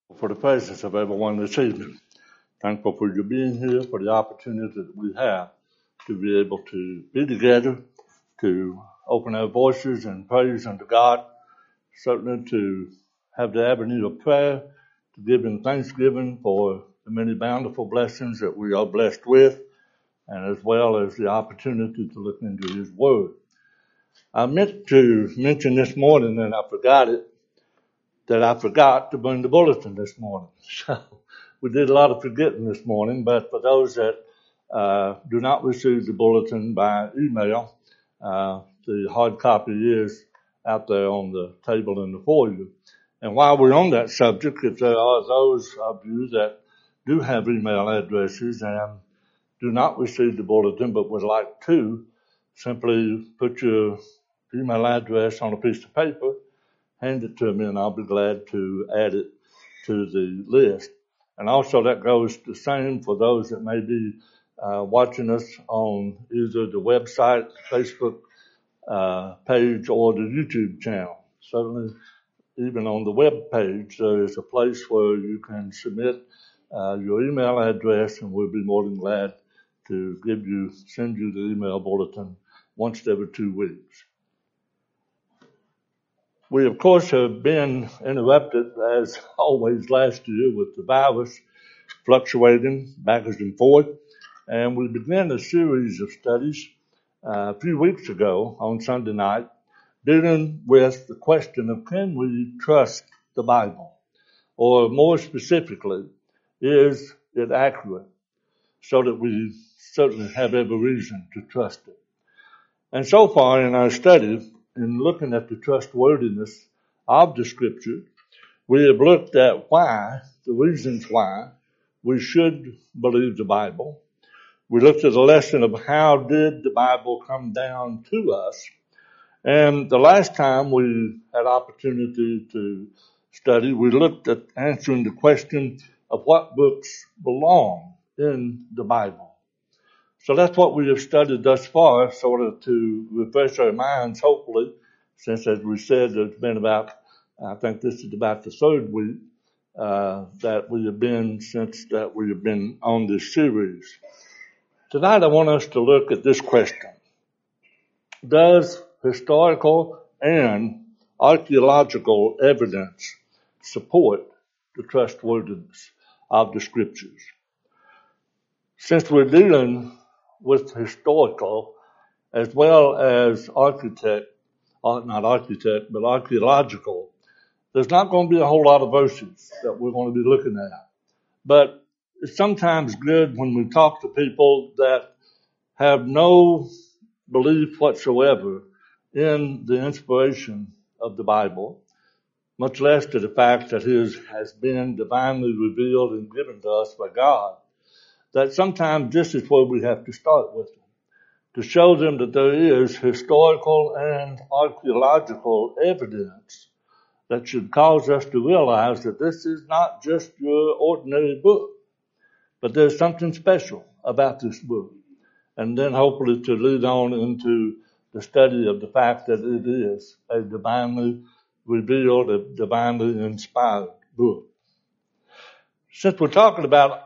For the presence of everyone this evening. Thankful for you being here, for the opportunity that we have to be able to be together, to open our voices in praise unto God, certainly to have the avenue of prayer, to give Him thanksgiving for the many bountiful blessings that we are blessed with, and as well as the opportunity to look into His Word. I meant to mention this morning, and I forgot it, that I forgot to bring the bulletin this morning. So we did a lot of forgetting this morning, but for those that do not receive the bulletin by email, the hard copy is out there on the table in the foyer. And while we're on that subject, if there are those of you that do have email addresses and do not receive the bulletin but would like to, simply put your email address on a piece of paper, hand it to me, and I'll be glad to add it to the list. And also that goes the same for those that may be watching us on either the website, Facebook page, or the YouTube channel. Certainly, even on the web page, there is a place where you can submit your email address, and we'll be more than glad to send you the email bulletin once every 2 weeks. We, of course, have been interrupted, as always last year, with the virus fluctuating backwards and forth. And we began a series of studies a few weeks ago on Sunday night dealing with the question of, can we trust the Bible? Or more specifically, is it accurate? So that we certainly have every reason to trust it. And so far in our study, in looking at the trustworthiness of the Scripture, we have looked at the reasons why we should believe the Bible. We looked at a lesson of how did the Bible come down to us. And the last time we had opportunity to study, we looked at answering the question of what books belong in the Bible. So that's what we have studied thus far, sort of to refresh our minds, hopefully, since, as we said, there's been I think this is about the third week that we have been on this series. Tonight I want us to look at this question. Does historical and archaeological evidence support the trustworthiness of the Scriptures? Since we're dealing with historical as well as archaeological, there's not going to be a whole lot of verses that we're going to be looking at. But it's sometimes good when we talk to people that have no belief whatsoever in the inspiration of the Bible, much less to the fact that it has been divinely revealed and given to us by God, that sometimes this is where we have to start with them, to show them that there is historical and archaeological evidence that should cause us to realize that this is not just your ordinary book, but there's something special about this book. And then hopefully to lead on into the study of the fact that it is a divinely revealed, a divinely inspired book. Since we're talking about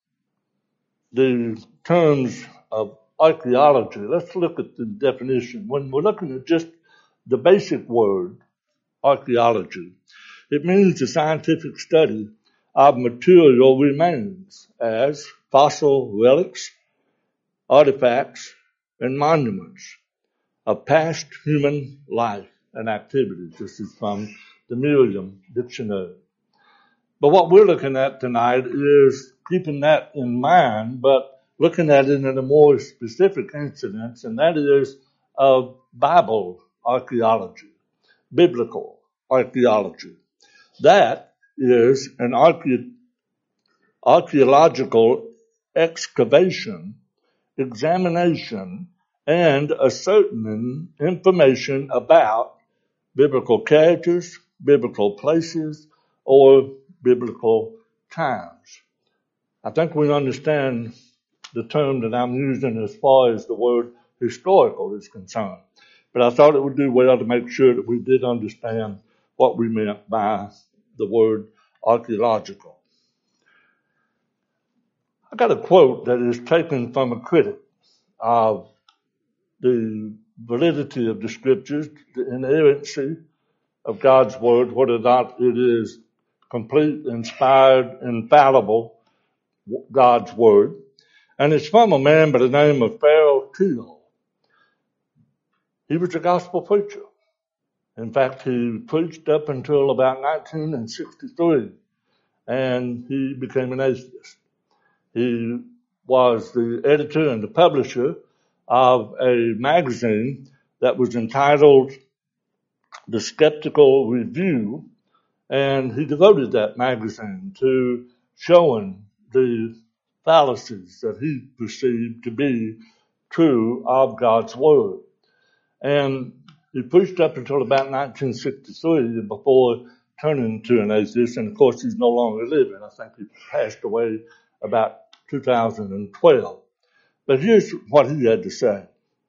the terms of archaeology, let's look at the definition. When we're looking at just the basic word, archaeology, it means the scientific study of material remains as fossil relics, artifacts, and monuments of past human life and activities. This is from the Merriam Dictionary. But what we're looking at tonight is keeping that in mind, but looking at it in a more specific incidence, and that is of Bible archaeology, biblical archaeology. That is an archaeological excavation, examination, and ascertaining information about biblical characters, biblical places, or biblical times. I think we understand the term that I'm using as far as the word historical is concerned. But I thought it would do well to make sure that we did understand what we meant by the word archaeological. I got a quote that is taken from a critic of the validity of the scriptures, the inerrancy of God's word, whether or not it is complete, inspired, infallible, God's word. And it's from a man by the name of Farrell Teal. He was a gospel preacher. In fact, he preached up until about 1963, and he became an atheist. He was the editor and the publisher of a magazine that was entitled The Skeptical Review, and he devoted that magazine to showing the fallacies that he perceived to be true of God's Word. And he preached up until about 1963 before turning to an atheist, and of course he's no longer living. I think he passed away about 2012. But here's what he had to say.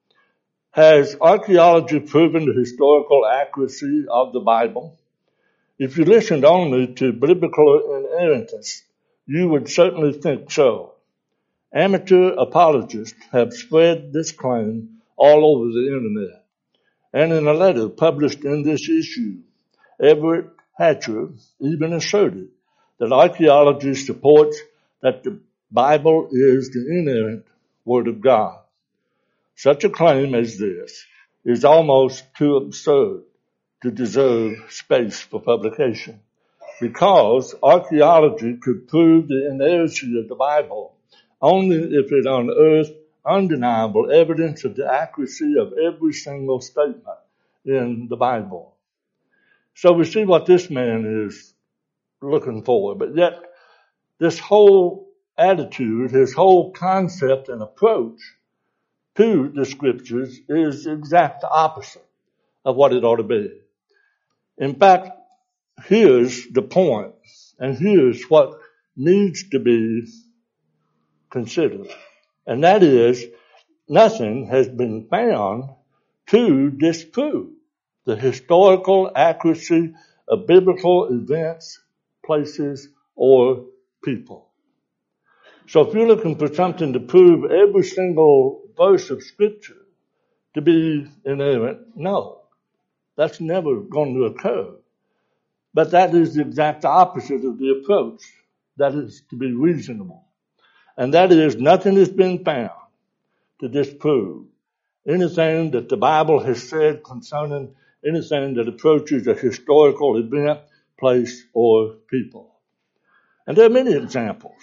Has archaeology proven the historical accuracy of the Bible? If you listened only to biblical inerrantists, you would certainly think so. Amateur apologists have spread this claim all over the internet. And in a letter published in this issue, Everett Hatcher even asserted that archaeology supports that the Bible is the inerrant Word of God. Such a claim as this is almost too absurd to deserve space for publication, because archaeology could prove the inerrancy of the Bible only if it unearthed undeniable evidence of the accuracy of every single statement in the Bible. So we see what this man is looking for, but yet this whole attitude, his whole concept and approach to the scriptures is the exact opposite of what it ought to be. In fact, here's the point, and here's what needs to be considered. And that is, nothing has been found to disprove the historical accuracy of biblical events, places, or people. So if you're looking for something to prove every single verse of Scripture to be inerrant, no, that's never going to occur. But that is the exact opposite of the approach. That is to be reasonable. And that is, nothing has been found to disprove anything that the Bible has said concerning anything that approaches a historical event, place, or people. And there are many examples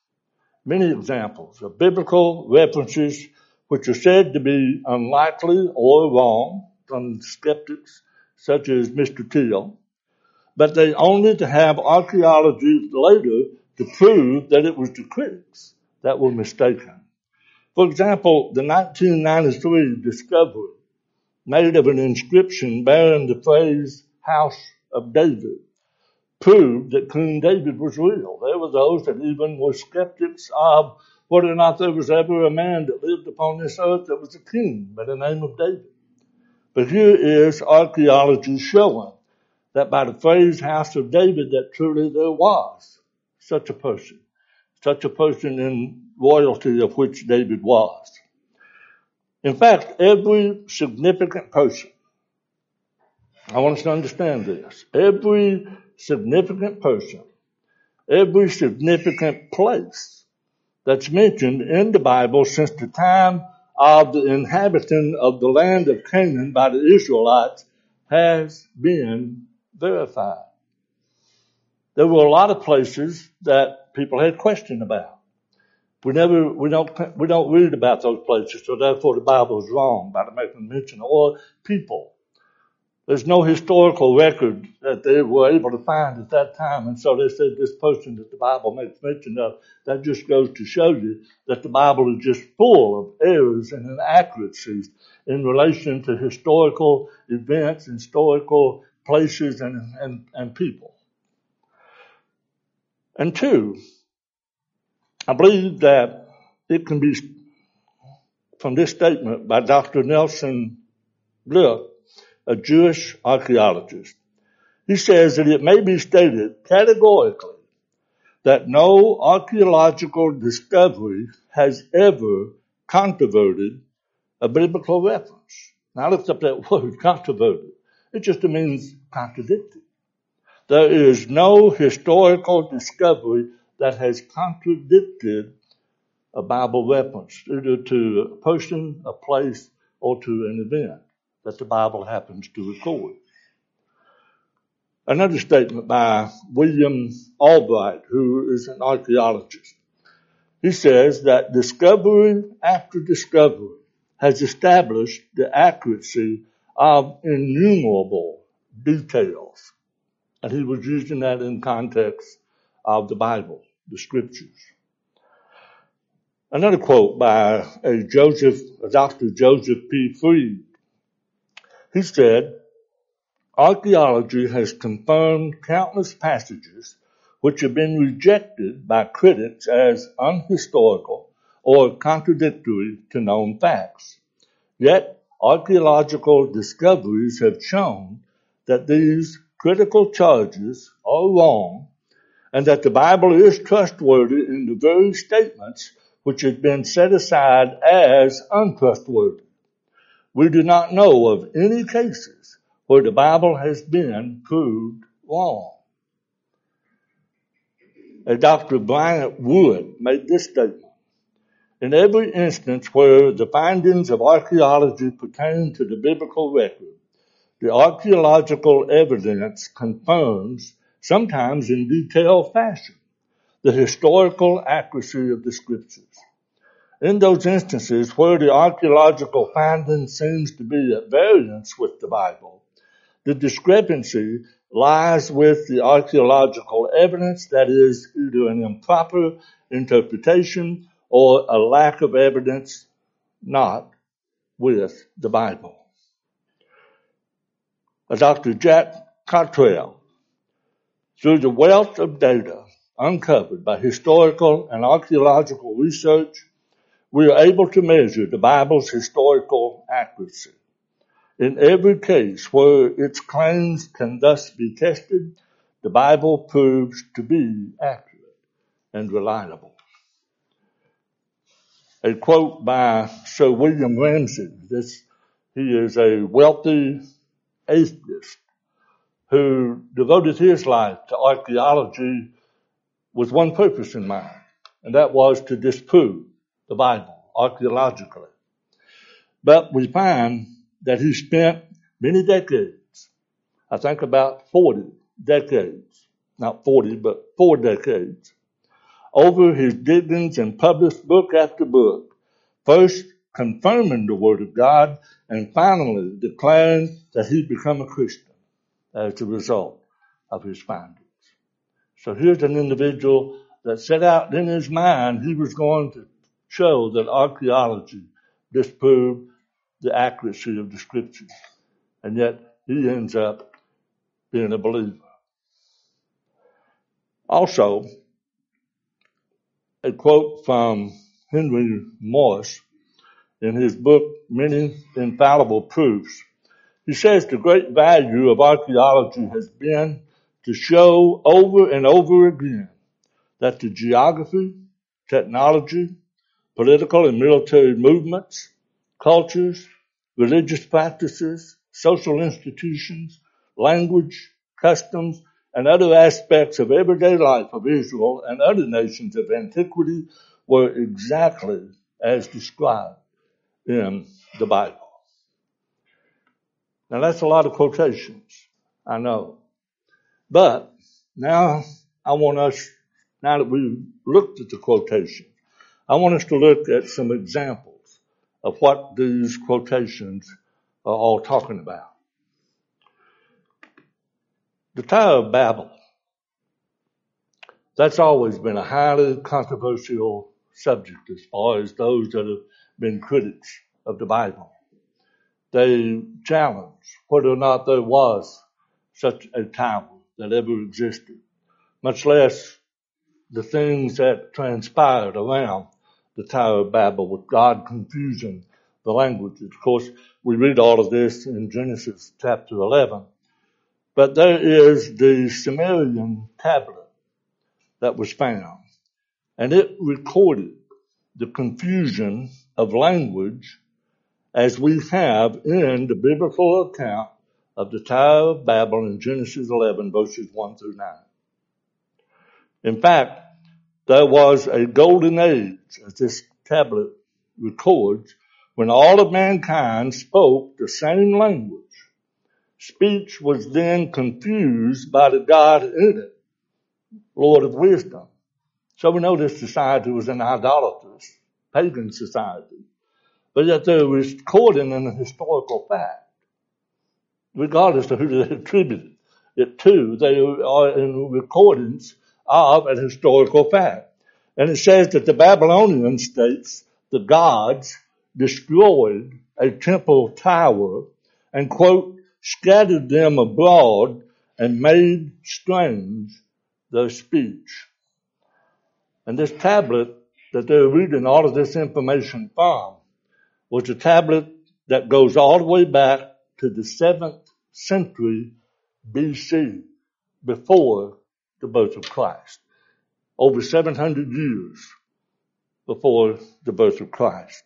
of biblical references which are said to be unlikely or wrong from skeptics such as Mr. Teal, but they only to have archaeology later to prove that it was the critics that were mistaken. For example, the 1993 discovery made of an inscription bearing the phrase House of David proved that King David was real. There were those that even were skeptics of whether or not there was ever a man that lived upon this earth that was a king by the name of David. But here is archaeology showing that by the phrase House of David that truly there was such a person in royalty of which David was. In fact, every significant person, I want us to understand this, every significant person, every significant place that's mentioned in the Bible since the time of the inhabiting of the land of Canaan by the Israelites has been verified. There were a lot of places that people had questioned about. We don't read about those places, so therefore the Bible is wrong by making mention, or people. There's no historical record that they were able to find at that time, and so they said this person that the Bible makes mention of, that just goes to show you that the Bible is just full of errors and inaccuracies in relation to historical events, historical places, and people. And two, I believe that it can be, from this statement by Dr. Nelson Glueck, a Jewish archaeologist. He says that it may be stated categorically that no archaeological discovery has ever controverted a biblical reference. Now I looked up that word, controverted. It just means contradicted. There is no historical discovery that has contradicted a Bible reference, either to a person, a place, or to an event that the Bible happens to record. Another statement by William Albright, who is an archaeologist. He says that discovery after discovery has established the accuracy of innumerable details. And he was using that in context of the Bible, the scriptures. Another quote by Dr. Joseph P. Freed. He said, archaeology has confirmed countless passages which have been rejected by critics as unhistorical or contradictory to known facts. Yet, archaeological discoveries have shown that these critical charges are wrong and that the Bible is trustworthy in the very statements which have been set aside as untrustworthy. We do not know of any cases where the Bible has been proved wrong. Dr. Bryant Wood made this statement. In every instance where the findings of archaeology pertain to the biblical record, the archaeological evidence confirms, sometimes in detailed fashion, the historical accuracy of the scriptures. In those instances where the archaeological finding seems to be at variance with the Bible, the discrepancy lies with the archaeological evidence, that is, either an improper interpretation or a lack of evidence, not with the Bible. Dr. Jack Cottrell, through the wealth of data uncovered by historical and archaeological research, we are able to measure the Bible's historical accuracy. In every case where its claims can thus be tested, the Bible proves to be accurate and reliable. A quote by Sir William Ramsay. He is a wealthy atheist who devoted his life to archaeology with one purpose in mind, and that was to disprove the Bible archaeologically. But we find that he spent many decades, I think about 40 decades, not 40, but 4 decades, over his diggings and published book after book, first confirming the Word of God and finally declaring that he'd become a Christian as a result of his findings. So here's an individual that set out in his mind he was going to show that archaeology disproved the accuracy of the scriptures. And yet he ends up being a believer. Also, a quote from Henry Morris in his book, Many Infallible Proofs. He says the great value of archaeology has been to show over and over again that the geography, technology, political and military movements, cultures, religious practices, social institutions, language, customs, and other aspects of everyday life of Israel and other nations of antiquity were exactly as described in the Bible. Now that's a lot of quotations, I know. But now now that we've looked at the quotations, I want us to look at some examples of what these quotations are all talking about. The Tower of Babel. That's always been a highly controversial subject as far as those that have been critics of the Bible. They challenge whether or not there was such a tower that ever existed, much less the things that transpired around the Tower of Babel with God confusing the languages. Of course, we read all of this in Genesis chapter 11. But there is the Sumerian tablet that was found, and it recorded the confusion of language as we have in the biblical account of the Tower of Babel in Genesis 11, verses 1 through 9. In fact, there was a golden age, as this tablet records, when all of mankind spoke the same language. Speech was then confused by the God in it, Lord of wisdom. So we know this society was an idolatrous, pagan society. But yet they're recording in a historical fact. Regardless of who they attribute it to, they are in recordings of a historical fact. And it says that the Babylonian states, the gods destroyed a temple tower and, quote, scattered them abroad and made strange their speech. And this tablet that they're reading all of this information from was a tablet that goes all the way back to the 7th century BC, before the birth of Christ. Over 700 years before the birth of Christ.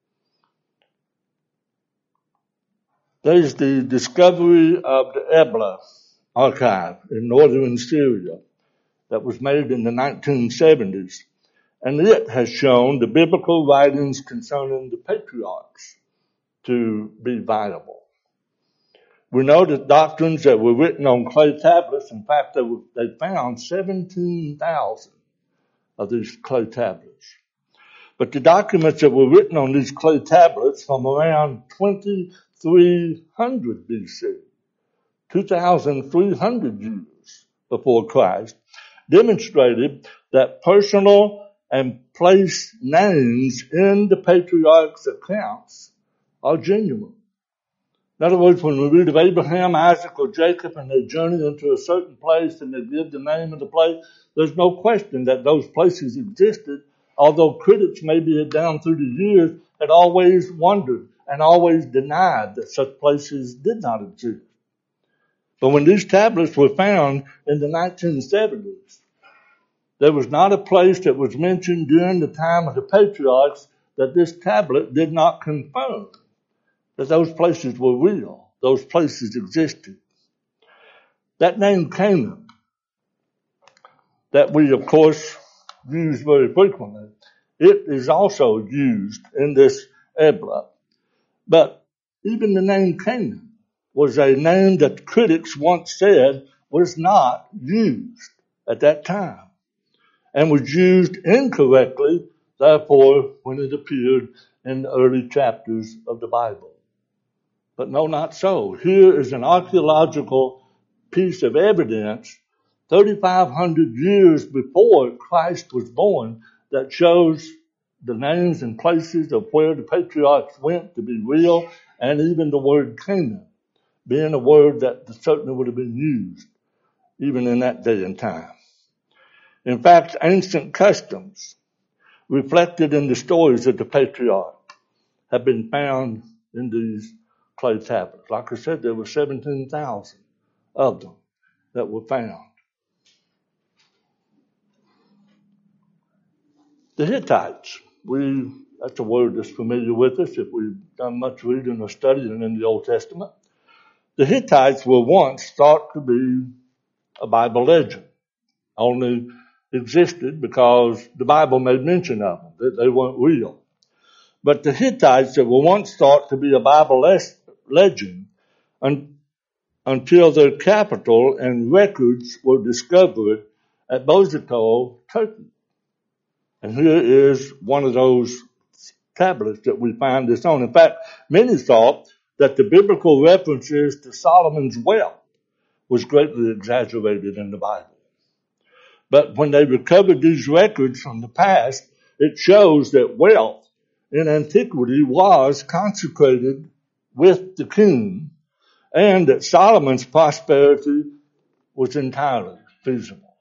There's the discovery of the Ebla archive in northern Syria that was made in the 1970s, and it has shown the biblical writings concerning the patriarchs to be viable. We know that doctrines that were written on clay tablets, in fact, they found 17,000 of these clay tablets. But the documents that were written on these clay tablets from around 2300 BC, 2,300 years before Christ, demonstrated that personal and place names in the patriarchs' accounts are genuine. In other words, when we read of Abraham, Isaac, or Jacob and they journey into a certain place and they give the name of the place, there's no question that those places existed, although critics maybe down through the years had always wondered and always denied that such places did not exist. But when these tablets were found in the 1970s, there was not a place that was mentioned during the time of the patriarchs that this tablet did not confirm that those places were real. Those places existed. That name Canaan, that we of course use very frequently, it is also used in this Ebla. But even the name Canaan was a name that critics once said was not used at that time and was used incorrectly, therefore, when it appeared in the early chapters of the Bible. But no, not so. Here is an archaeological piece of evidence 3,500 years before Christ was born that shows the names and places of where the patriarchs went to be real, and even the word Canaan being a word that certainly would have been used even in that day and time. In fact, ancient customs reflected in the stories of the patriarch have been found in these clay tablets. Like I said, there were 17,000 of them that were found. The Hittites, that's a word that's familiar with us if we've done much reading or studying in the Old Testament. The Hittites were once thought to be a Bible legend, only existed because the Bible made mention of them, that they weren't real. But the Hittites that were once thought to be a Bible legend until their capital and records were discovered at Bozrah, Turkey. And here is one of those tablets that we find this on. In fact, many thought that the biblical references to Solomon's wealth was greatly exaggerated in the Bible. But when they recovered these records from the past, it shows that wealth in antiquity was consecrated with the king, and that Solomon's prosperity was entirely feasible.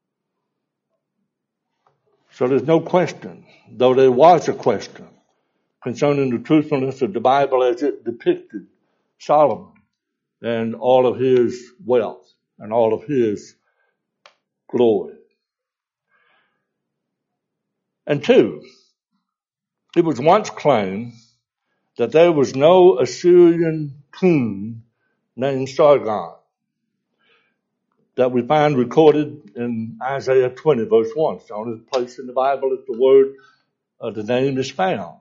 So there's no question, though there was a question, concerning the truthfulness of the Bible as it depicted Solomon and all of his wealth and all of his glory. And two, it was once claimed that there was no Assyrian king named Sargon that we find recorded in Isaiah 20, verse 1. It's the only place in the Bible that the name is found.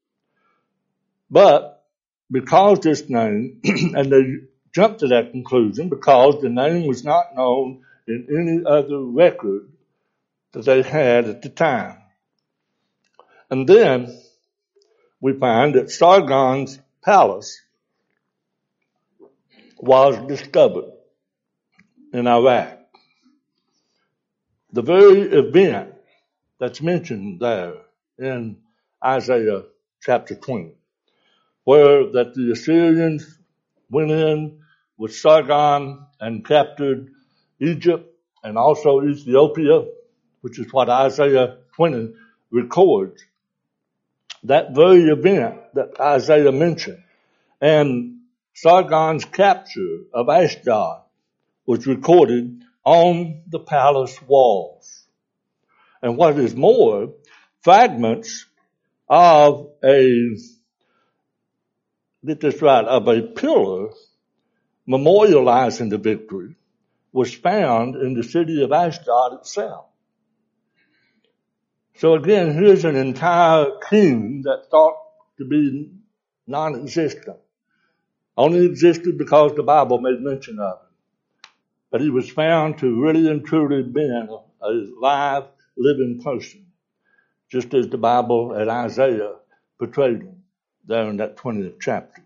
But because this name, and they jumped to that conclusion because the name was not known in any other record that they had at the time. And then we find that Sargon's palace was discovered in Iraq. The very event that's mentioned there in Isaiah chapter 20, where that the Assyrians went in with Sargon and captured Egypt and also Ethiopia, which is what Isaiah 20 records. That very event that Isaiah mentioned and Sargon's capture of Ashdod was recorded on the palace walls. And what is more, fragments of a pillar memorializing the victory was found in the city of Ashdod itself. So again, here's an entire king that thought to be non-existent. Only existed because the Bible made mention of him. But he was found to really and truly been a live, living person, just as the Bible at Isaiah portrayed him there in that 20th chapter.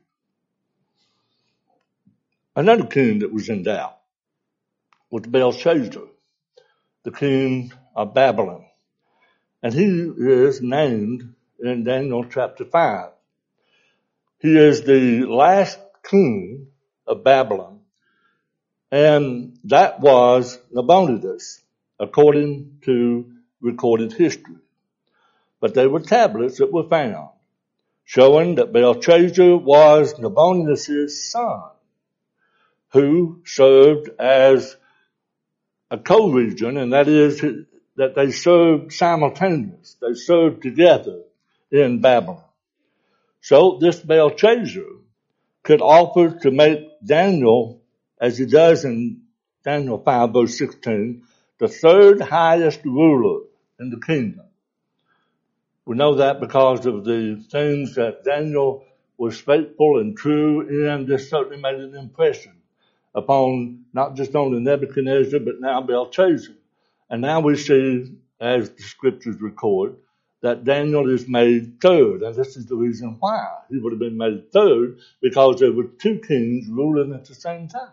Another king that was in doubt was Belshazzar, the king of Babylon. And he is named in Daniel chapter 5. He is the last king of Babylon, and that was Nabonidus, according to recorded history. But there were tablets that were found showing that Belshazzar was Nabonidus' son, who served as a co-regent, and that is that they served simultaneous. They served together in Babylon. So this Belshazzar could offer to make Daniel, as he does in Daniel 5 verse 16, the third highest ruler in the kingdom. We know that because of the things that Daniel was faithful and true in. This certainly made an impression upon not just only Nebuchadnezzar, but now Belshazzar. And now we see, as the scriptures record, that Daniel is made third. And this is the reason why he would have been made third, because there were two kings ruling at the same time.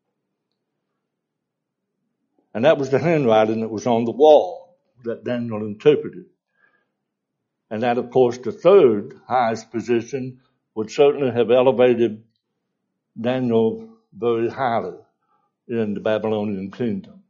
And that was the handwriting that was on the wall that Daniel interpreted. And that, of course, the third highest position would certainly have elevated Daniel very highly in the Babylonian kingdom.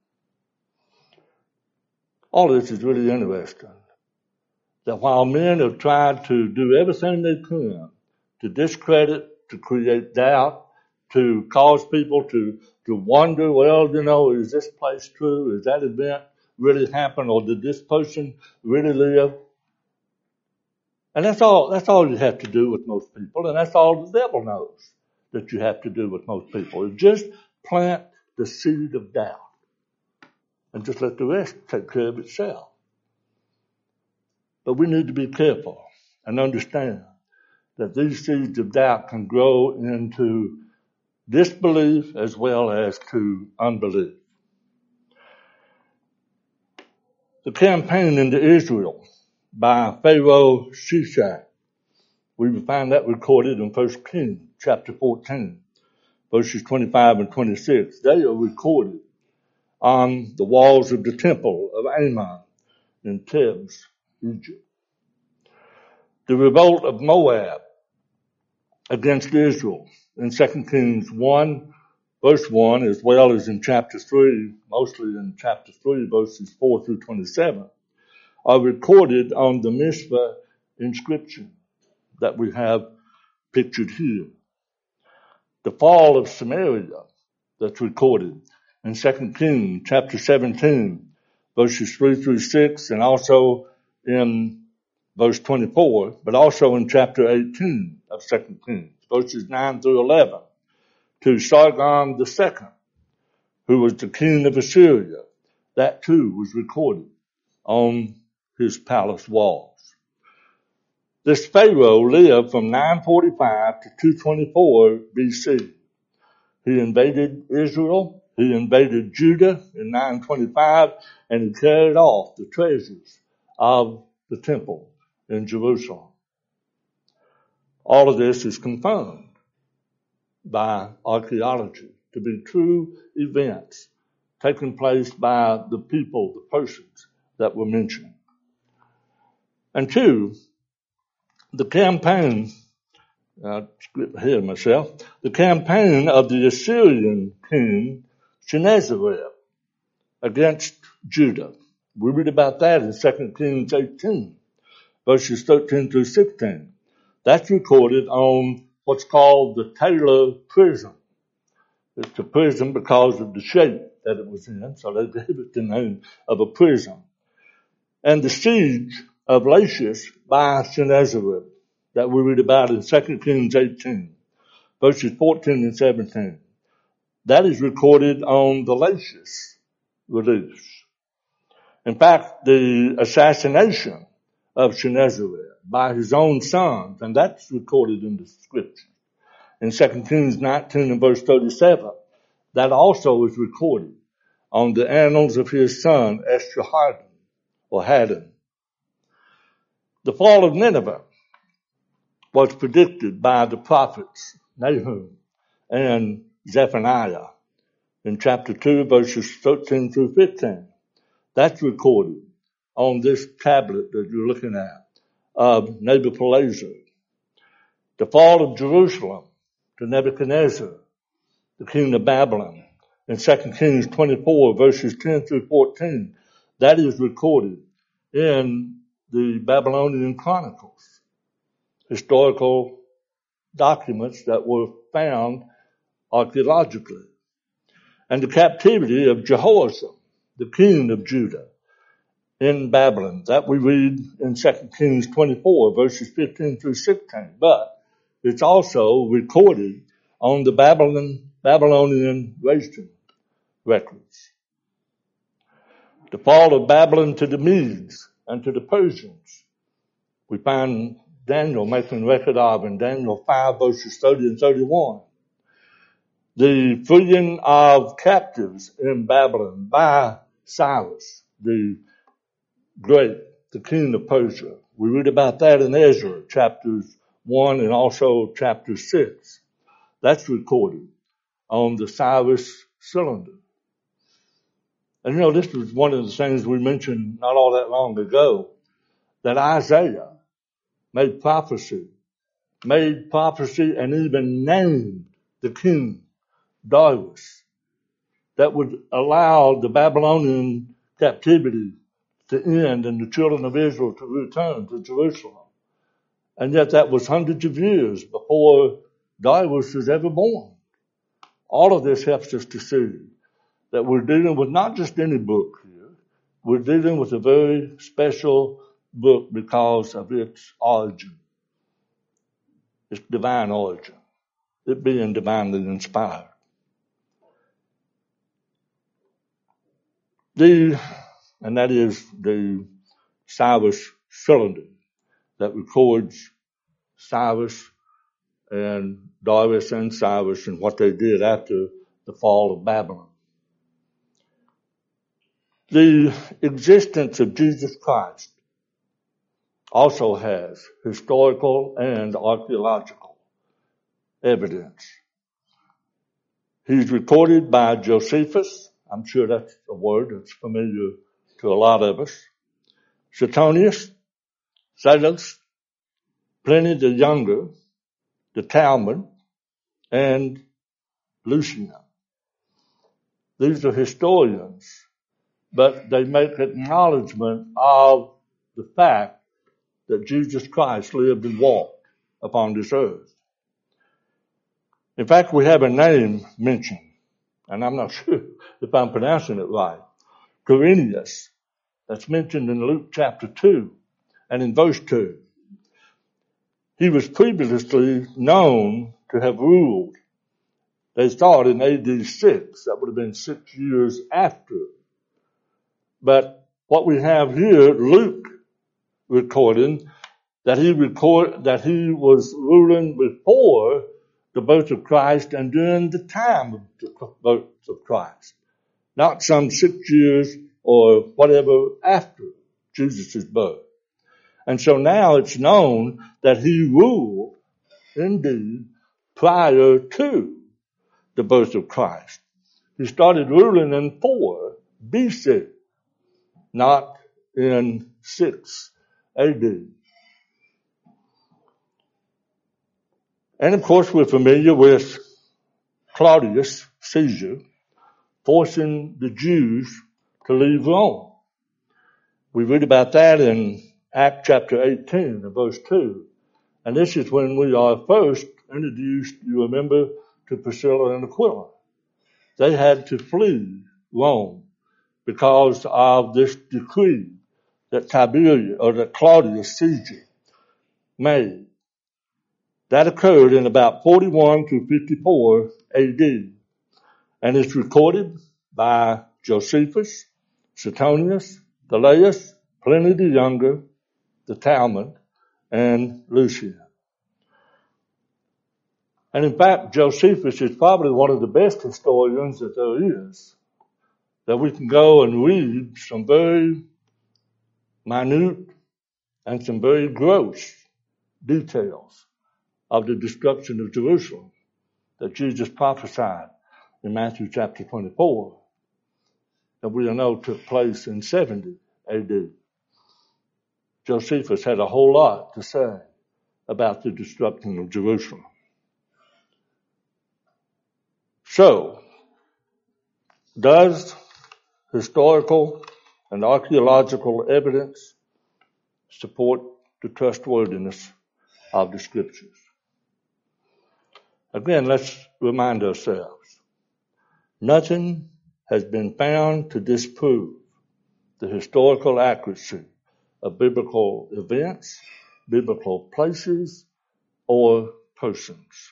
All this is really interesting. That while men have tried to do everything they can to discredit, to create doubt, to cause people to wonder, well, is this place true? Is that event really happen? Or did this person really live? And that's all you have to do with most people, and that's all the devil knows that you have to do with most people, is just plant the seed of doubt and just let the rest take care of itself. But we need to be careful and understand that these seeds of doubt can grow into disbelief as well as to unbelief. The campaign into Israel by Pharaoh Shishak, we find that recorded in 1 Kings chapter 14, verses 25 and 26. They are recorded on the walls of the temple of Ammon in Thebes, Egypt. The revolt of Moab against Israel in 2 Kings 1, verse 1, as well as in chapter 3, mostly in chapter 3, verses 4 through 27, are recorded on the Mishpah inscription that we have pictured here. The fall of Samaria that's recorded in 2 Kings chapter 17, verses 3 through 6, and also in verse 24, but also in chapter 18 of 2 Kings, verses 9 through 11, to Sargon II, who was the king of Assyria. That too was recorded on his palace walls. This Pharaoh lived from 945 to 224 BC. He invaded Israel, he invaded Judah in 925, and he carried off the treasures of the temple in Jerusalem. All of this is confirmed by archaeology to be true events taking place by the people, the persons that were mentioned. And two, the campaign, skip ahead myself, the campaign of the Assyrian king Sennacherib against Judah. We read about that in 2 Kings 18, verses 13 through 16. That's recorded on what's called the Taylor Prism. It's a prism because of the shape that it was in, so they gave it the name of a prism. And the siege of Lachish by Sennacherib that we read about in 2 Kings 18, verses 14 and 17. That is recorded on the Lachish reliefs. In fact, the assassination of Sennacherib by his own sons, and that's recorded in the scripture. In 2 Kings 19 and verse 37, that also is recorded on the annals of his son Esarhaddon, or Haddon. The fall of Nineveh was predicted by the prophets Nahum and Zephaniah in chapter 2, verses 13 through 15. That's recorded on this tablet that you're looking at of Nebuchadnezzar. The fall of Jerusalem to Nebuchadnezzar, the king of Babylon, in 2 Kings 24, verses 10 through 14. That is recorded in the Babylonian Chronicles, historical documents that were found archaeologically. And the captivity of Jehoiakim, the king of Judah, in Babylon. That we read in 2 Kings 24, verses 15 through 16. But it's also recorded on the Babylonian Rachel records. The fall of Babylon to the Medes and to the Persians, we find Daniel making record of in Daniel 5, verses 30 and 31. The freeing of captives in Babylon by Cyrus, the Great, the king of Persia. We read about that in Ezra, chapters 1 and also chapter 6. That's recorded on the Cyrus cylinder. And this was one of the things we mentioned not all that long ago, that Isaiah made prophecy and even named the king, Darius, that would allow the Babylonian captivity to end and the children of Israel to return to Jerusalem. And yet that was hundreds of years before Darius was ever born. All of this helps us to see that we're dealing with not just any book here. We're dealing with a very special book because of its origin. Its divine origin. It being divinely inspired. And that is the Cyrus cylinder that records Cyrus and Darius and Cyrus and what they did after the fall of Babylon. The existence of Jesus Christ also has historical and archaeological evidence. He's recorded by Josephus. I'm sure that's a word that's familiar to a lot of us. Suetonius, Salus, Pliny the Younger, the Talmud, and Lucian. These are historians, but they make acknowledgement of the fact that Jesus Christ lived and walked upon this earth. In fact, we have a name mentioned, and I'm not sure if I'm pronouncing it right, Quirinius, that's mentioned in Luke chapter 2 and in verse 2. He was previously known to have ruled. They thought in AD 6, that would have been 6 years after. But what we have here, Luke recording, that he was ruling before the birth of Christ and during the time of the birth of Christ. Not some 6 years or whatever after Jesus' birth. And so now it's known that he ruled, indeed, prior to the birth of Christ. He started ruling in 4 BC, not in 6 AD. And of course we're familiar with Claudius Caesar forcing the Jews to leave Rome. We read about that in Acts chapter 18 and verse 2. And this is when we are first introduced, you remember, to Priscilla and Aquila. They had to flee Rome because of this decree that Claudius Caesar made. That occurred in about 41 to 54 AD. And it's recorded by Josephus, Suetonius, Thalaeus, Pliny the Younger, the Talmud, and Lucian. And in fact, Josephus is probably one of the best historians that there is, that we can go and read some very minute and some very gross details of the destruction of Jerusalem that Jesus prophesied in Matthew chapter 24, that we know took place in 70 AD. Josephus had a whole lot to say about the destruction of Jerusalem. So, does historical and archaeological evidence support the trustworthiness of the Scriptures? Again, let's remind ourselves. Nothing has been found to disprove the historical accuracy of biblical events, biblical places, or persons.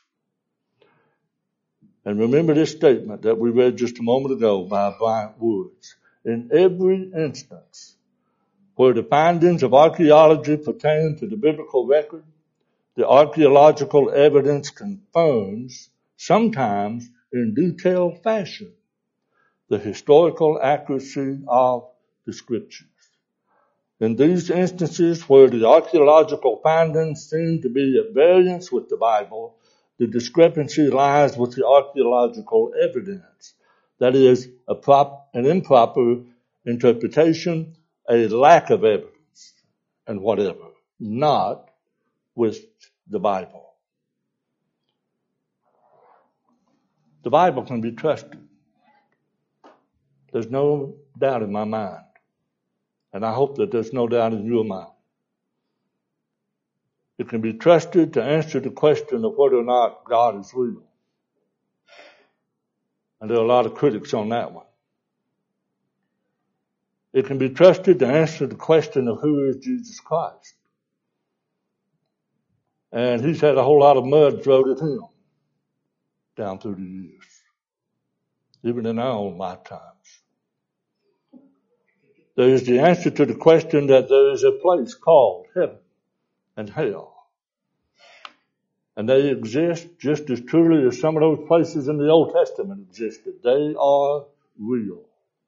And remember this statement that we read just a moment ago by Bryant Woods. In every instance where the findings of archaeology pertain to the biblical record, the archaeological evidence confirms, sometimes in detailed fashion, the historical accuracy of the Scriptures. In these instances where the archaeological findings seem to be at variance with the Bible, the discrepancy lies with the archaeological evidence. That is, an improper interpretation, a lack of evidence, and whatever, not with the Bible. The Bible can be trusted. There's no doubt in my mind. And I hope that there's no doubt in your mind. It can be trusted to answer the question of whether or not God is real. And there are a lot of critics on that one. It can be trusted to answer the question of who is Jesus Christ. And he's had a whole lot of mud thrown at him down through the years, even in our own lifetimes. There is the answer to the question that there is a place called heaven and hell. And they exist just as truly as some of those places in the Old Testament existed. They are real.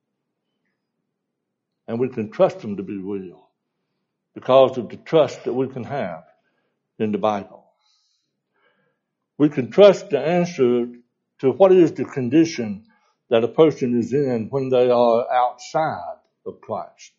And we can trust them to be real because of the trust that we can have in the Bible. We can trust the answer to what is the condition that a person is in when they are outside of Christ.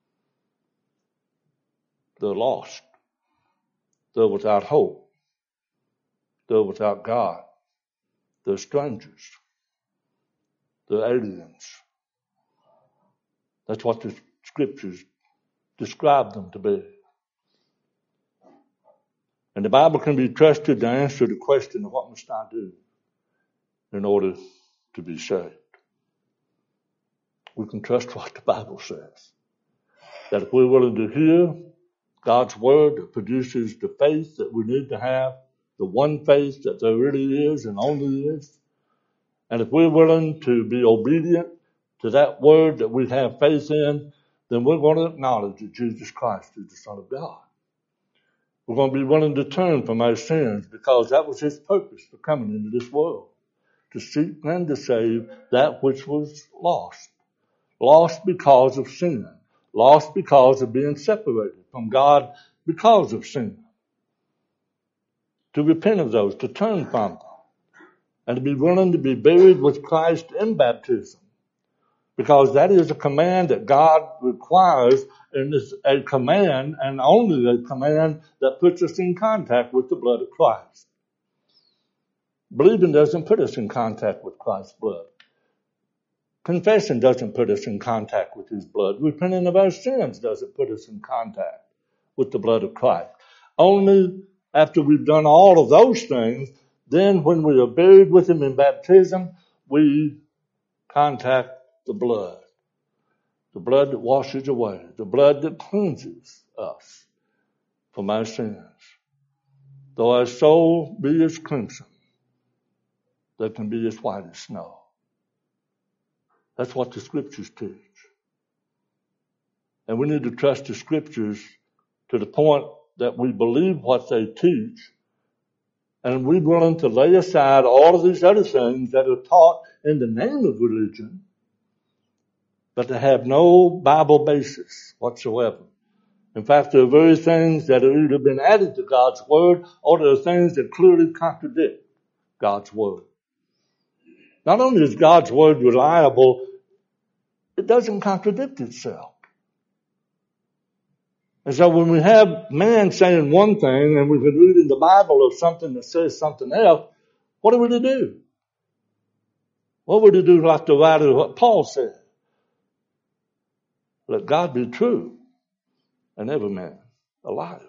They're lost. They're without hope. They're without God. They're strangers. They're aliens. That's what the Scriptures describe them to be. And the Bible can be trusted to answer the question of what must I do in order to be saved. We can trust what the Bible says. That if we're willing to hear God's word that produces the faith that we need to have, the one faith that there really is and only is, and if we're willing to be obedient to that word that we have faith in, then we're going to acknowledge that Jesus Christ is the Son of God. We're going to be willing to turn from our sins because that was his purpose for coming into this world, to seek and to save that which was lost. Lost because of sin. Lost because of being separated from God because of sin. To repent of those, to turn from them, and to be willing to be buried with Christ in baptism. Because that is a command that God requires, and it's a command, and only a command, that puts us in contact with the blood of Christ. Believing doesn't put us in contact with Christ's blood. Confession doesn't put us in contact with his blood. Repenting of our sins doesn't put us in contact with the blood of Christ. Only after we've done all of those things, then when we are buried with him in baptism, we contact the blood that washes away, the blood that cleanses us from our sins. Though our soul be as crimson, they can be as white as snow. That's what the scriptures teach. And we need to trust the scriptures to the point that we believe what they teach, and we're willing to lay aside all of these other things that are taught in the name of religion, but they have no Bible basis whatsoever. In fact, there are very things that have either been added to God's word, or there are things that clearly contradict God's word. Not only is God's word reliable, it doesn't contradict itself. And so when we have man saying one thing and we can read in the Bible of something that says something else, what are we to do? What would we do like the writer of what Paul said? Let God be true and every man a liar.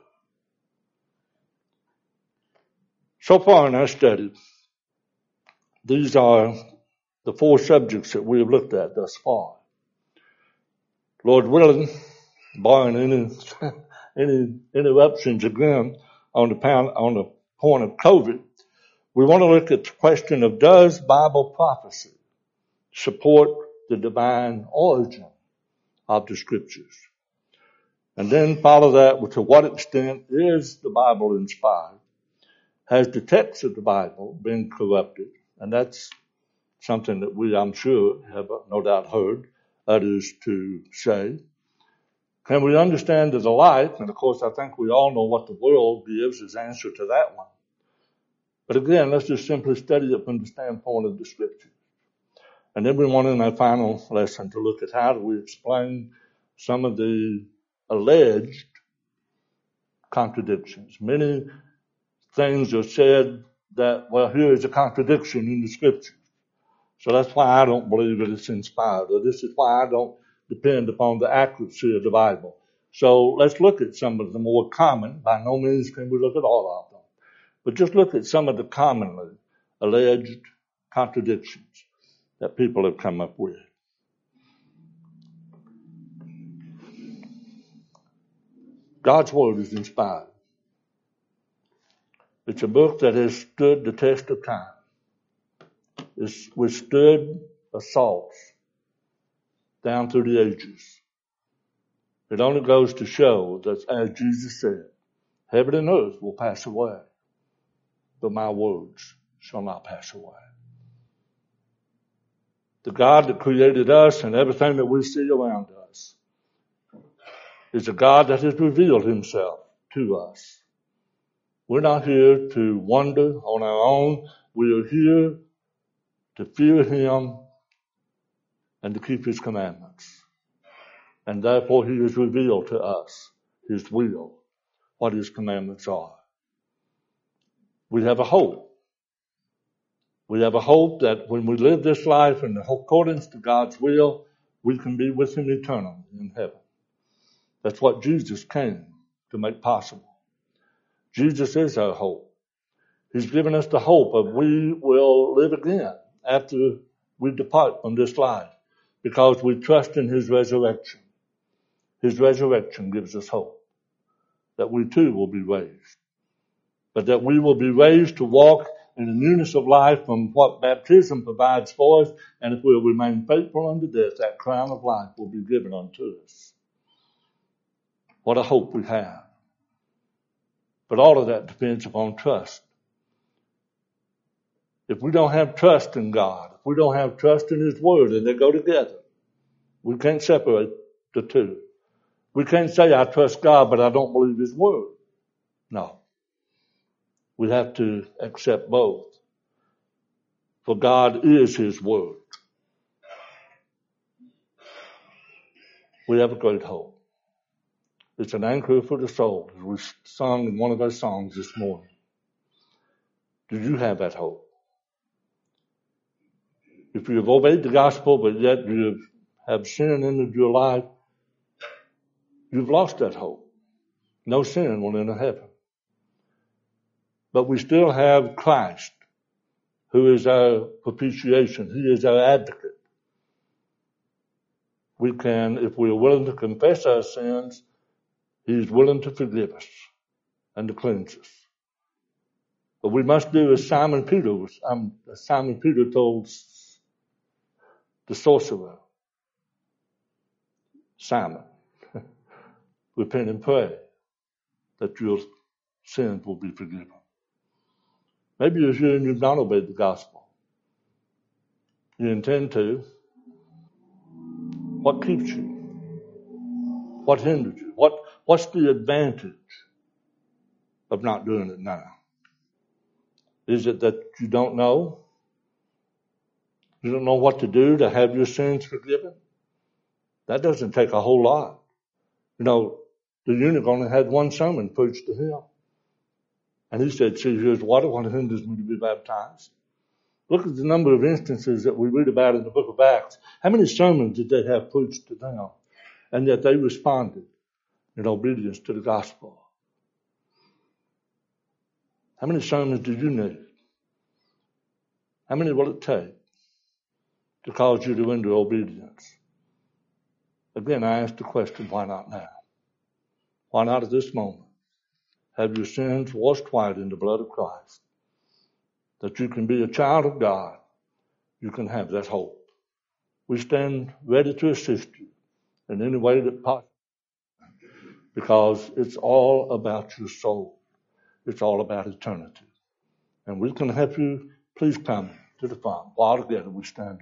So far in our study, these are the 4 subjects that we have looked at thus far. Lord willing, barring any interruptions again on the point of COVID, we want to look at the question of, does Bible prophecy support the divine origin of the scriptures? And then follow that with, to what extent is the Bible inspired? Has the text of the Bible been corrupted? And that's something that we, I'm sure, have no doubt heard others to say. Can we understand the light? And of course, I think we all know what the world gives as answer to that one. But again, let's just simply study it from the standpoint of the scripture. And then we want in our final lesson to look at how do we explain some of the alleged contradictions. Many things are said that, well, here is a contradiction in the scripture. So that's why I don't believe that it's inspired, or this is why I don't depend upon the accuracy of the Bible. So let's look at some of the more common. By no means can we look at all of them, but just look at some of the commonly alleged contradictions that people have come up with. God's word is inspired. It's a book that has stood the test of time. It's withstood assaults down through the ages. It only goes to show that, as Jesus said, heaven and earth will pass away, but my words shall not pass away. The God that created us and everything that we see around us is a God that has revealed himself to us. We're not here to wonder on our own. We are here to fear him and to keep his commandments. And therefore he has revealed to us his will, what his commandments are. We have a hope. We have a hope that when we live this life in accordance to God's will, we can be with him eternally in heaven. That's what Jesus came to make possible. Jesus is our hope. He's given us the hope of we will live again after we depart from this life, because we trust in his resurrection. His resurrection gives us hope that we too will be raised, but that we will be raised to walk in the newness of life from what baptism provides for us, and if we'll remain faithful unto death, that crown of life will be given unto us. What a hope we have. But all of that depends upon trust. If we don't have trust in God, if we don't have trust in his word, and they go together, we can't separate the two. We can't say, I trust God, but I don't believe his word. No. We have to accept both. For God is his word. We have a great hope. It's an anchor for the soul, as we sung in one of our songs this morning. Do you have that hope? If you have obeyed the gospel, but yet you have sin entered your life, you've lost that hope. No sin will enter heaven. But we still have Christ, who is our propitiation. He is our advocate. We can, if we are willing to confess our sins, he is willing to forgive us and to cleanse us. But we must do as Simon Peter told the sorcerer, Simon, repent and pray that your sins will be forgiven. Maybe you're here and you've not obeyed the gospel. You intend to. What keeps you? What hinders you? What's the advantage of not doing it now? Is it that you don't know? You don't know what to do to have your sins forgiven? That doesn't take a whole lot. You know, the eunuch only had one sermon preached to him. And he said, see, here's water. What hinders me to be baptized? Look at the number of instances that we read about in the book of Acts. How many sermons did they have preached to them? And yet they responded in obedience to the gospel. How many sermons do you need? How many will it take to cause you to render obedience? Again, I ask the question, why not now? Why not at this moment? Have your sins washed white in the blood of Christ, that you can be a child of God. You can have that hope. We stand ready to assist you in any way that possible, because it's all about your soul. It's all about eternity. And we can help you. Please come to the front. While together we stand.